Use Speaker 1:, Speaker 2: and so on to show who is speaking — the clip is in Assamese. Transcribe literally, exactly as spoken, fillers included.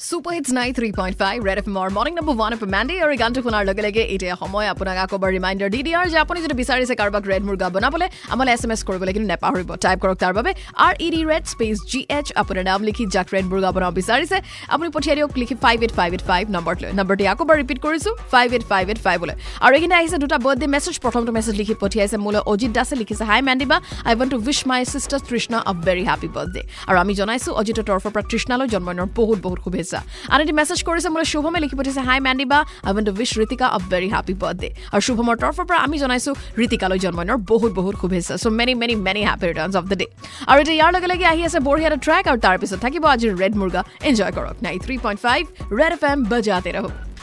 Speaker 1: Super Hits ninety-three point five Red F M or Morning Number one of Mandy or গানটো শুনাৰ লগে লগে এতিয়া সময় আপোনাক আকবাৰ ৰিমাইন্ডাৰ দি দিয়াৰ যে আপুনি যদি বিচাৰিছে কাৰবাক ৰেড মুৰ্গা বনাবলে আমলে এছএমএছ কৰিবলৈ কিন্তু নেপাহৰিব টাইপ কৰক তাৰ বাবে R E D red space G H আপোনাৰ নাম লিখি জাক ৰেড মুৰ্গা বনাব বিচাৰিছে আপুনি পঠিয়াই দিয়ক লিখি five eight five eight five নম্বৰটো নম্বৰটি আকবাৰ ৰিপিট কৰিছো five eight five eight five বলে আৰু একিনে আহিছে দুটা বাৰ্থডে মেছেজ প্ৰথমটো মেছেজ লিখি পঠিয়াইছে মোলে অজিত দাসে লিখিছে হাই ম্যান্ডিবা I want to wish my sister Trishna a very happy birthday আৰু আমি জনাইছো অজিতৰ তৰফৰ পৰা তৃষ্ণালৈ জন্মদিনৰ বহুত বহুত শুভেচ্ছা আৰু এটি মেছেজ কৰিছে মোলে শুভমে লিখি পঠিয়াইছে হাই ম্যান্ডিবা I want to wish Ritika a very happy birthday আৰু শুভমৰ তৰফৰ পৰা আমি জনাইছো ঋতিকালৈ জন্মদিনৰ বহুত বহুত শুভেচ্ছা so many many many happy returns of the day আৰু এটা ইয়াৰ লগে লগে আহি আছে বঢ়িয়া এটা ট্ৰেক আৰু তাৰ পিছত থাকিব আজি ৰেড মুৰ্গা এনজয় কৰক ninety-three point five red FM বজাতে ৰহক